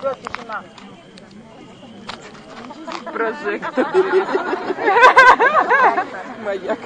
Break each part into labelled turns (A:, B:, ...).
A: Все, тишина.
B: Прожектор. Маяк.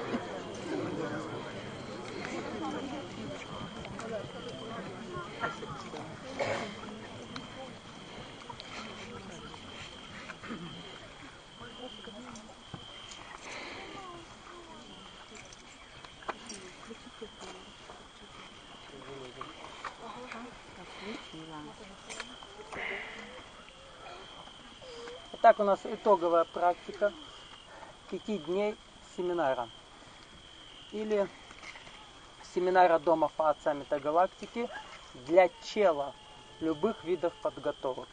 C: Итак, у нас итоговая практика 5 дней семинара. Или семинара Дома Фа-Отца Метагалактики для чела любых видов подготовок.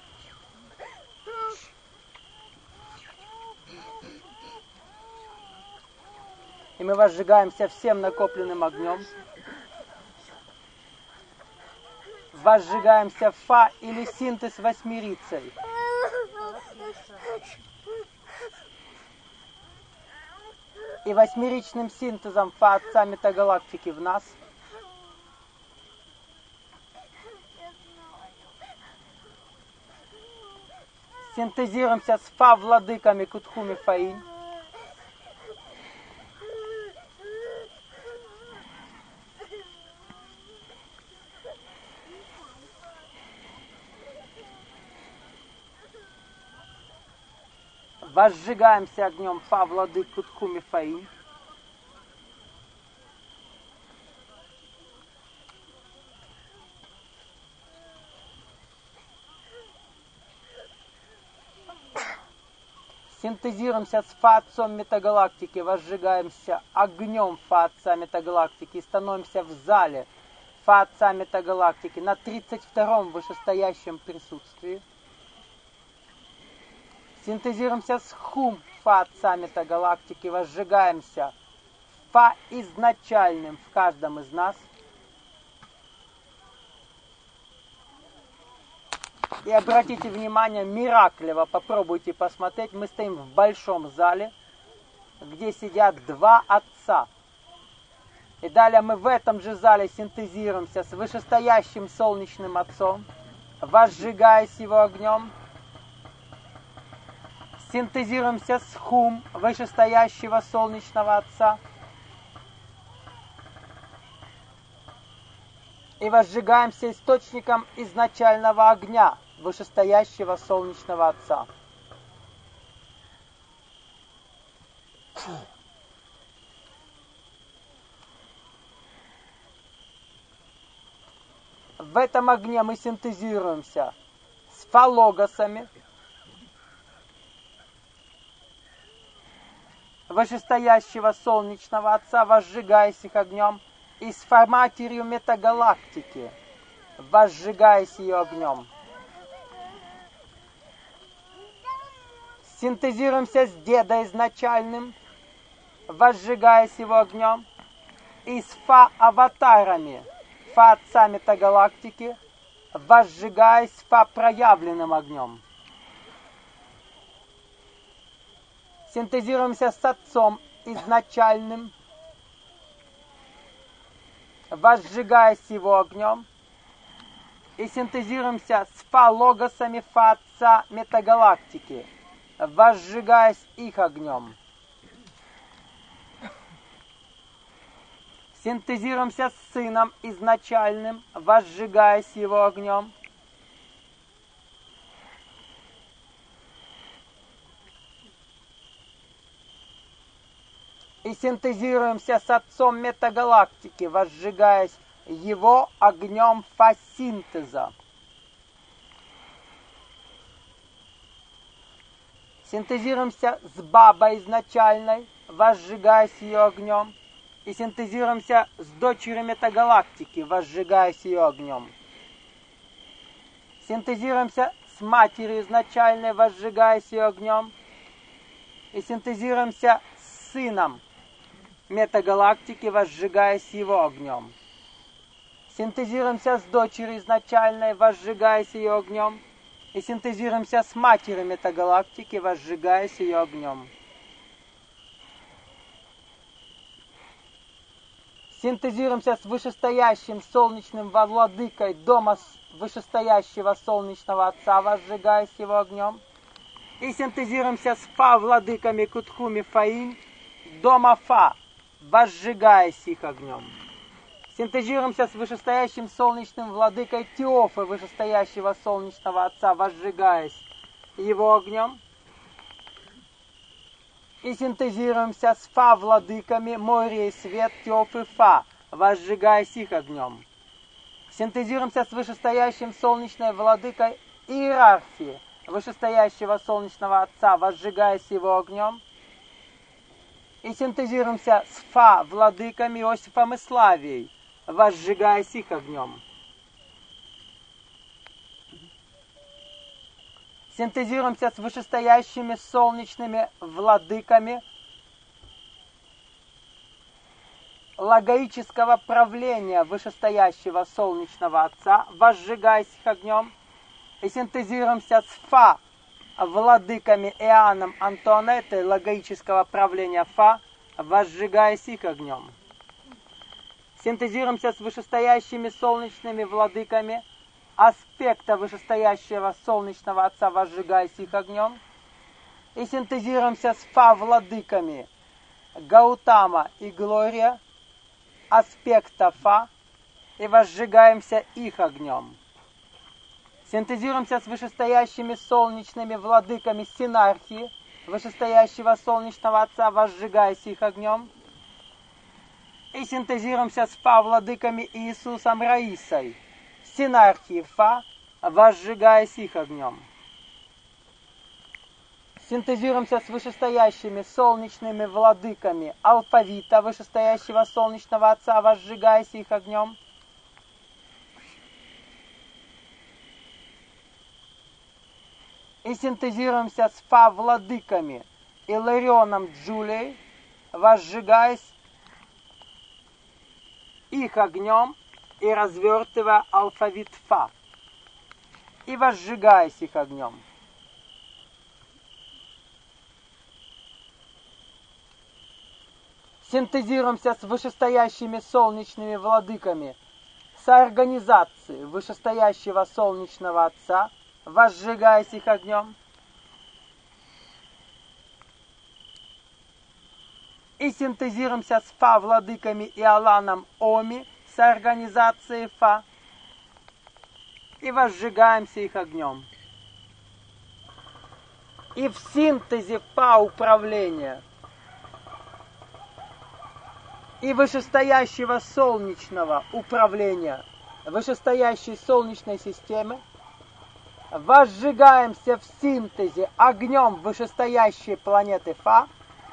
C: И мы возжигаемся всем накопленным огнем. Возжигаемся Фа или синтез восьмерицей. И восьмеричным синтезом Фа-Отца Метагалактики в нас. Синтезируемся с Фа-владыками Кутхуми Фаинь. Возжигаемся огнем Фа-владык Кутхуми Фаинь. Синтезируемся с Фа-Отцом Метагалактики, возжигаемся огнем Фа-Отца Метагалактики и становимся в зале Фа-Отца Метагалактики на 32-м вышестоящем присутствии. Синтезируемся с Хум Фа-Отца Метагалактики, возжигаемся Фа изначальным в каждом из нас. И обратите внимание, мираклево попробуйте посмотреть. Мы стоим в большом зале, где сидят два отца. И далее мы в этом же зале синтезируемся с вышестоящим солнечным отцом, возжигаясь его огнем. Синтезируемся с Хум, вышестоящего солнечного отца. И возжигаемся источником изначального огня, вышестоящего солнечного отца. В этом огне мы синтезируемся с фалогосами, вышестоящего солнечного отца, возжигаясь их огнем, и с форматерью метагалактики, возжигаясь ее огнем. Синтезируемся с деда изначальным, возжигаясь его огнем, и с Фа-аватарами, Фа-отца Метагалактики, возжигаясь Фа-проявленным огнем. Синтезируемся с отцом изначальным, возжигаясь его огнем, и синтезируемся с Фа-логосами Фа-отца Метагалактики, возжигаясь их огнем. Синтезируемся с сыном изначальным, возжигаясь его огнем. И синтезируемся с отцом метагалактики, возжигаясь его огнем фасинтеза. Синтезируемся с бабой изначальной, возжигаясь ее огнем. И синтезируемся с дочерью метагалактики, возжигаясь ее огнем. Синтезируемся с матерью изначальной, возжигаясь ее огнем. И синтезируемся с сыном метагалактики, возжигаясь его огнем. Синтезируемся с дочерью изначальной, возжигаясь ее огнем. И синтезируемся с матерью метагалактики, возжигаясь ее огнем. Синтезируемся с вышестоящим солнечным владыкой дома вышестоящего солнечного Отца, возжигаясь его огнем. И синтезируемся с Фа владыками Кутхуми Фаин дома Фа, возжигаясь их огнем. Синтезируемся с вышестоящим солнечным владыкой Теофы, вышестоящего солнечного Отца, возжигаясь его огнем. И синтезируемся с Фа владыками Море и Свет Теофы Фа, возжигаясь их огнем. Синтезируемся с вышестоящим солнечной владыкой Иерархии, вышестоящего солнечного Отца, возжигаясь его огнем. И синтезируемся с Фа владыками Иосифом и Славией, возжигаясь их огнем. Синтезируемся с вышестоящими солнечными владыками логоического правления вышестоящего солнечного Отца, возжигаясь их огнем. И синтезируемся с Фа владыками Иоанном Антуанеттой логоического правления Фа, возжигаясь их огнем. Синтезируемся с вышестоящими солнечными владыками аспекта вышестоящего солнечного Отца, возжигаясь их огнем. И синтезируемся с Фа владыками Гаутама и Глория аспекта Фа, и возжигаемся их огнем. Синтезируемся с вышестоящими солнечными владыками Синархии, вышестоящего солнечного Отца, возжигаясь их огнем. И синтезируемся с Фа владыками Иисусом Раисой, Синархии Фа, возжигаясь их огнем. Синтезируемся с вышестоящими солнечными владыками Алфавита, вышестоящего солнечного Отца, возжигаясь их огнем. И синтезируемся с Фа владыками Иларионом Джулией, возжигаясь их огнем и развертывая алфавит Фа, и возжигаясь их огнем. Синтезируемся с вышестоящими солнечными владыками соорганизации вышестоящего солнечного Отца, возжигаясь их огнем. И синтезируемся с Фа владыками Иоланом Оми соорганизацией Фа, и возжигаемся их огнем. И в синтезе Фа управления и вышестоящего солнечного управления вышестоящей солнечной системы возжигаемся в синтезе огнем вышестоящей планеты Фа,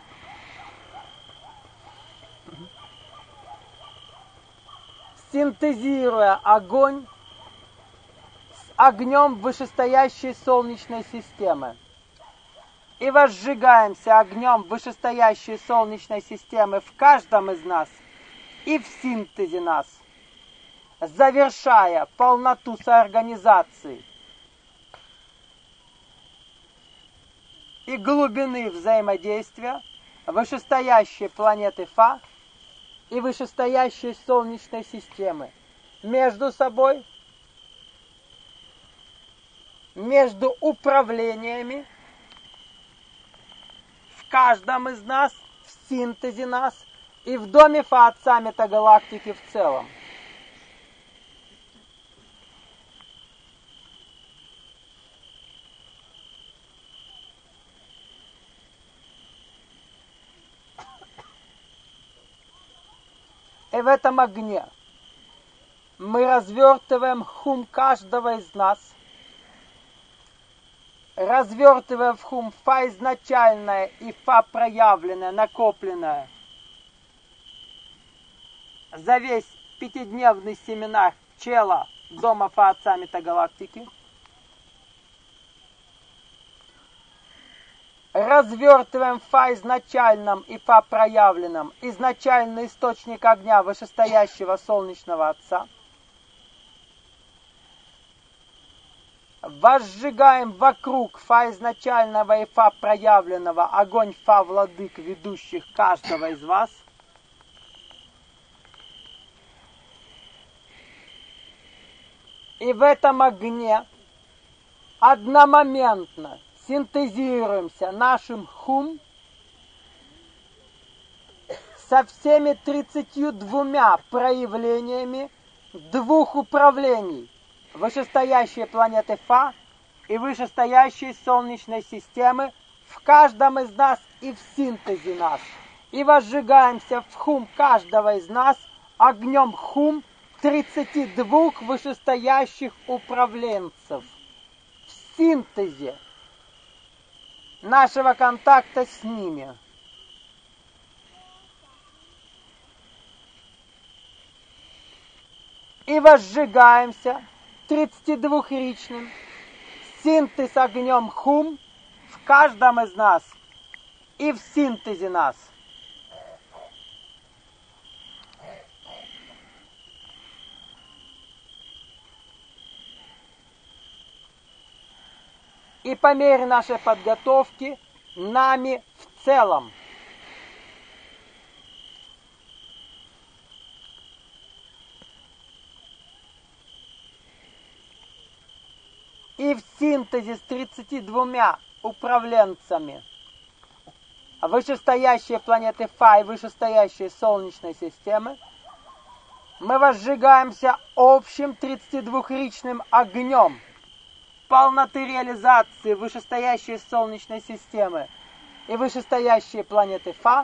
C: синтезируя огонь с огнем вышестоящей солнечной системы. И возжигаемся огнем вышестоящей солнечной системы в каждом из нас и в синтезе нас, завершая полноту соорганизации и глубины взаимодействия вышестоящей планеты Фа и вышестоящей солнечной системы между собой, между управлениями, в каждом из нас, в синтезе нас и в доме Фа Отца метагалактики в целом. И в этом огне мы развертываем хум каждого из нас, развертывая в хум Фа изначальное и Фа проявленное, накопленное за весь пятидневный семинар Чела дома Фа Отца метагалактики. Развертываем Фа изначальном и Фа проявленном, изначальный источник огня вышестоящего солнечного Отца. Возжигаем вокруг Фа изначального и Фа проявленного огонь Фа владык, ведущих каждого из вас. И в этом огне одномоментно синтезируемся нашим хум со всеми 32 проявлениями двух управлений вышестоящей планеты Фа и вышестоящей Солнечной системы в каждом из нас и в синтезе нас. И возжигаемся в хум каждого из нас огнем хум 32 вышестоящих управленцев. В синтезе нашего контакта с ними. И возжигаемся 32-ричным синтез огнем хум в каждом из нас и в синтезе нас. И по мере нашей подготовки нами в целом. И в синтезе с 32 управленцами вышестоящей планеты Фа и вышестоящей Солнечной системы мы возжигаемся общим 32-ричным огнем полноты реализации вышестоящей Солнечной системы и вышестоящей планеты Фа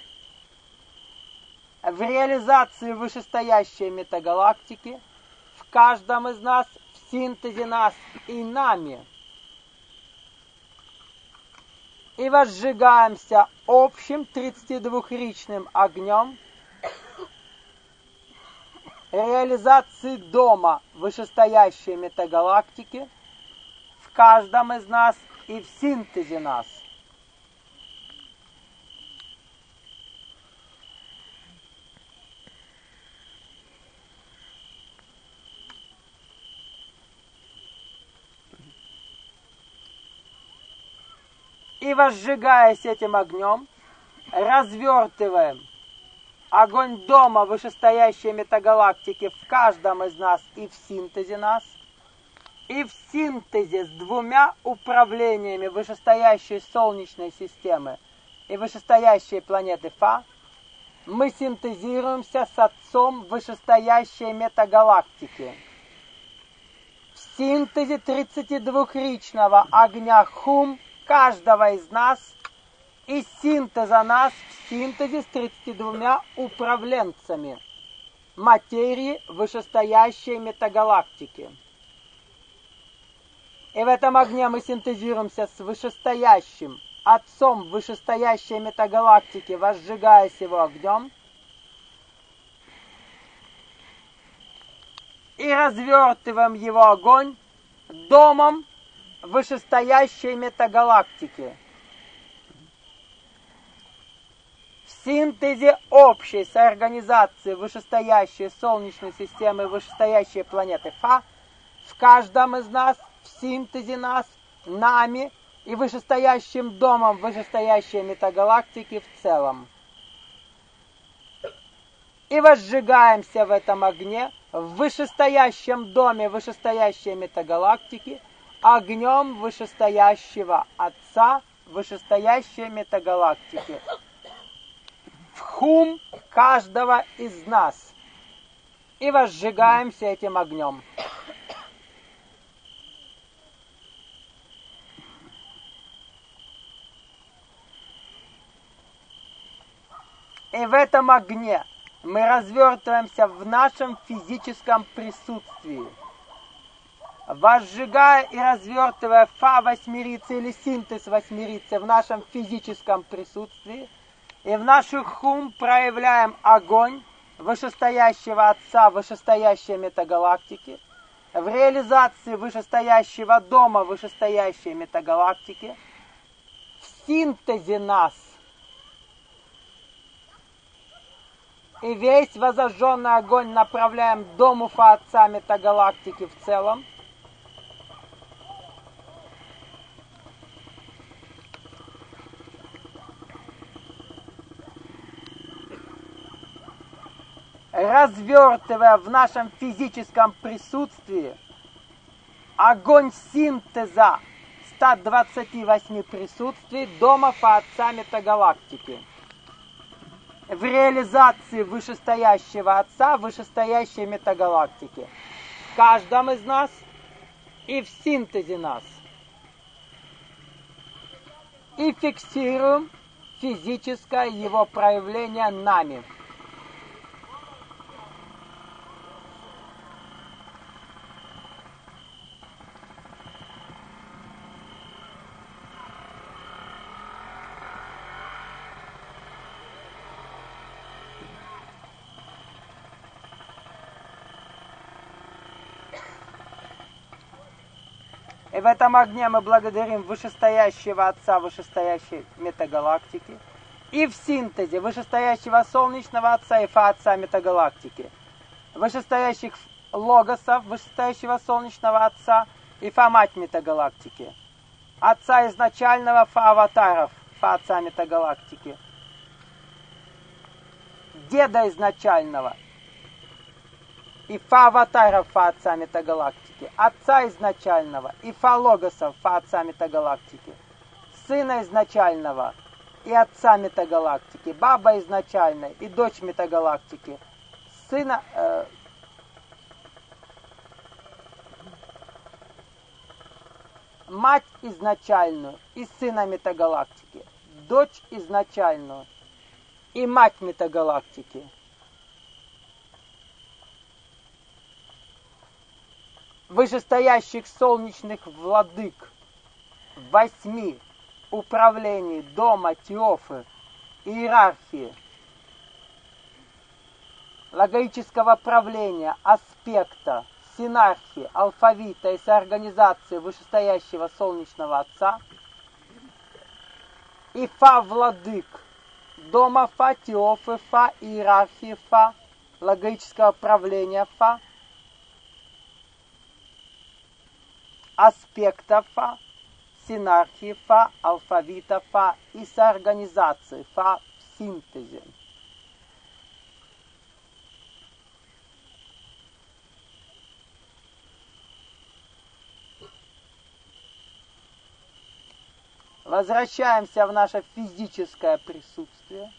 C: в реализации вышестоящей метагалактики в каждом из нас, в синтезе нас и нами. И возжигаемся общим 32-ричным огнем реализации дома вышестоящей метагалактики в каждом из нас и в синтезе нас. И возжигаясь этим огнем, развертываем огонь дома вышестоящей метагалактики в каждом из нас и в синтезе нас, и в синтезе с двумя управлениями вышестоящей Солнечной системы и вышестоящей планеты Фа, мы синтезируемся с Отцом вышестоящей метагалактики. В синтезе 32-ричного огня хум каждого из нас и синтеза нас в синтезе с 32 управленцами материи вышестоящей метагалактики. И в этом огне мы синтезируемся с вышестоящим Отцом вышестоящей метагалактики, возжигаясь его огнем, и развертываем его огонь домом вышестоящей метагалактики. В синтезе общей соорганизации вышестоящей Солнечной системы и вышестоящей планеты Фа в каждом из нас, в синтезе нас, нами и вышестоящим домом вышестоящей метагалактики в целом. И возжигаемся в этом огне в вышестоящем доме вышестоящей метагалактики огнем вышестоящего Отца вышестоящей метагалактики в хум каждого из нас. И возжигаемся этим огнем. И в этом огне мы развертываемся в нашем физическом присутствии, возжигая и развертывая Фа восьмерицы или синтез восьмерицы в нашем физическом присутствии, и в наших хум проявляем огонь вышестоящего Отца вышестоящей метагалактики, в реализации вышестоящего дома вышестоящей метагалактики, в синтезе нас. И весь возожженный огонь направляем к дому Фа Отца метагалактики в целом. Развертывая в нашем физическом присутствии огонь синтеза 128 присутствий дома Отца метагалактики. В реализации вышестоящего Отца, вышестоящей метагалактики. В каждом из нас и в синтезе нас. И фиксируем физическое его проявление нами. И в этом огне мы благодарим вышестоящего Отца, вышестоящей метагалактики. И в синтезе вышестоящего Солнечного Отца и Фа Отца метагалактики. Вышестоящих Логосов, вышестоящего Солнечного Отца и Фа Мать метагалактики. Отца изначального Фа Аватаров, Фа Отца метагалактики. Деда изначального и Фа Аватаров, Фа Отца метагалактики, Отца изначального и Фа Логосов, Фа Отца метагалактики, Сына изначального и Отца метагалактики, Баба изначальная и Дочь метагалактики, Сына... Мать изначальную и Сына метагалактики, Дочь изначальную и Мать метагалактики. Вышестоящих солнечных владык, 8 управлений, дома, теофы, иерархии, логического правления, аспекта, синархии, алфавита и соорганизации вышестоящего Солнечного Отца и Фа владык, дома Фа, теофы Фа, иерархии Фа, логического правления Фа, аспекта Фа, синархии Фа, алфавита Фа и соорганизации Фа в синтезе. Возвращаемся в наше физическое присутствие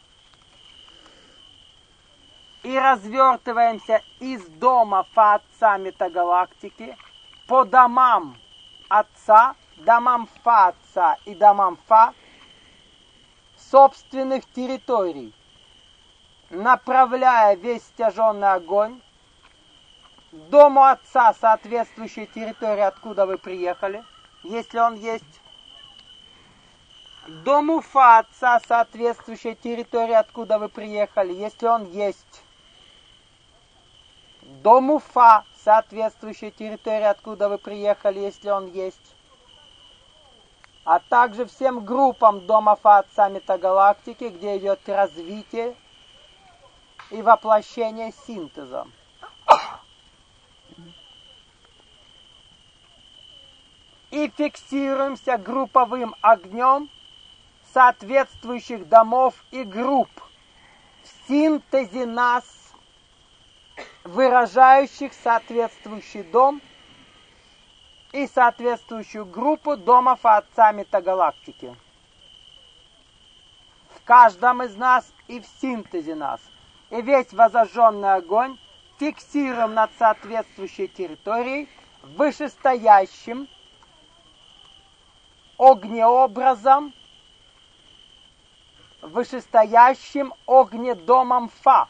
C: и развертываемся из дома Фа Отца метагалактики по домам Отца, домам Фа Отца и домам Фа собственных территорий, направляя весь стяженный огонь к дому Отца, соответствующей территории, откуда вы приехали, если он есть, дому Фа Отца, соответствующей территории, откуда вы приехали, если он есть, дому Фа, соответствующей территории, откуда вы приехали, если он есть, а также всем группам дома Фа Отца метагалактики, где идет развитие и воплощение синтеза. И фиксируемся групповым огнем соответствующих домов и групп в синтезе нас, выражающих соответствующий дом и соответствующую группу домов Отца метагалактики. В каждом из нас и в синтезе нас. И весь возожженный огонь фиксируем над соответствующей территорией вышестоящим огнеобразом, вышестоящим огнедомом Фа,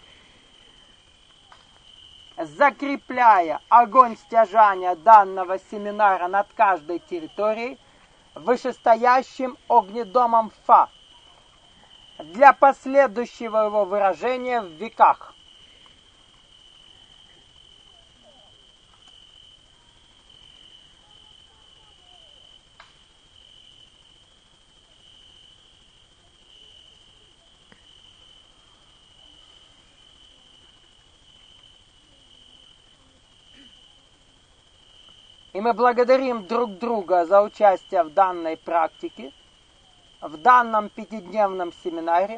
C: закрепляя огонь стяжания данного семинара над каждой территорией вышестоящим огнедомом Фа для последующего его выражения в веках. И мы благодарим друг друга за участие в данной практике, в данном пятидневном семинаре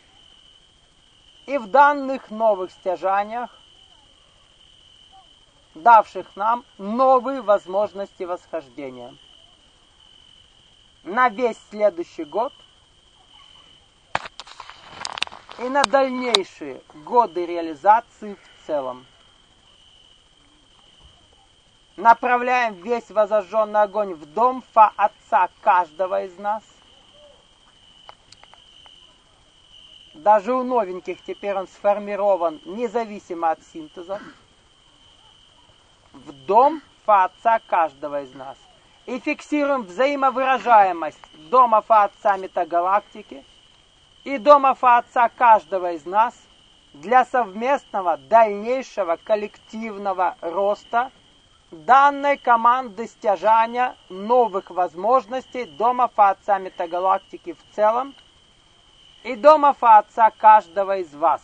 C: и в данных новых стяжаниях, давших нам новые возможности восхождения на весь следующий год и на дальнейшие годы реализации в целом. Направляем весь возожженный огонь в дом Фа Отца каждого из нас. Даже у новеньких теперь он сформирован независимо от синтеза. В дом Фа Отца каждого из нас. И фиксируем взаимовыражаемость дома Фа Отца метагалактики и дома Фа Отца каждого из нас для совместного дальнейшего коллективного роста данной команды стяжания новых возможностей дома Фа Отца метагалактики в целом и дома Фа Отца каждого из вас.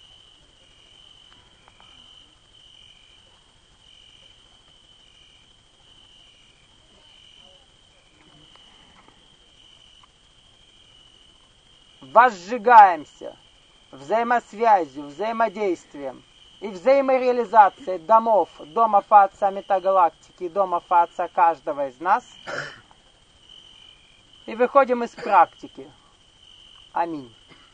C: Возжигаемся взаимосвязью, взаимодействием и взаимореализацией домов дома Фа Отца метагалактики и дома Фа Отца каждого из нас и выходим из практики. Аминь.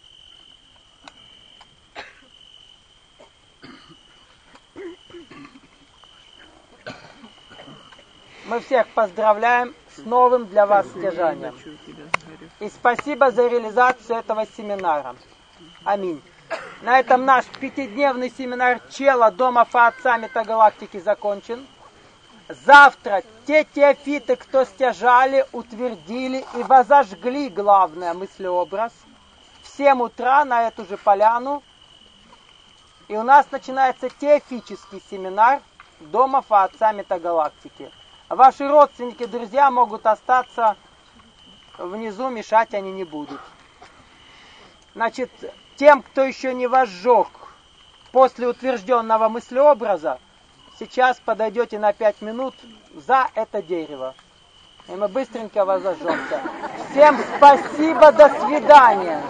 C: Мы всех поздравляем с новым для вас стяжанием. И спасибо за реализацию этого семинара. Аминь. На этом наш 5-дневный семинар Чела дома Фа Отца метагалактики закончен. Завтра те теофиты, кто стяжали, утвердили и возожгли главное мыслеобраз, в 7 утра на эту же поляну. И у нас начинается теофический семинар дома Фа Отца метагалактики. Ваши родственники, друзья могут остаться внизу, мешать они не будут. Значит, тем, кто еще не возжег после утвержденного мыслеобраза, сейчас подойдете на 5 минут за это дерево. И мы быстренько возожжемся. Всем спасибо, до свидания.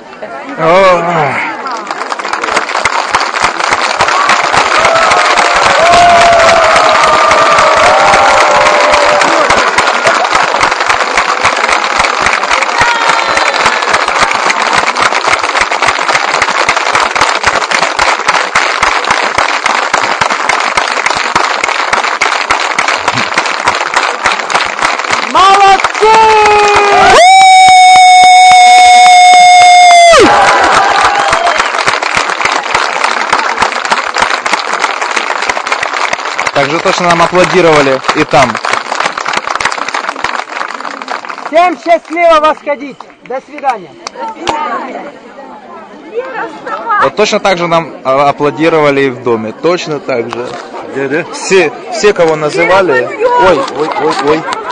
A: Также то, что нам аплодировали и там.
C: Всем счастливо восходить. До свидания.
A: Вот точно так же нам аплодировали и в доме. Точно так же. Все, кого называли. Ой.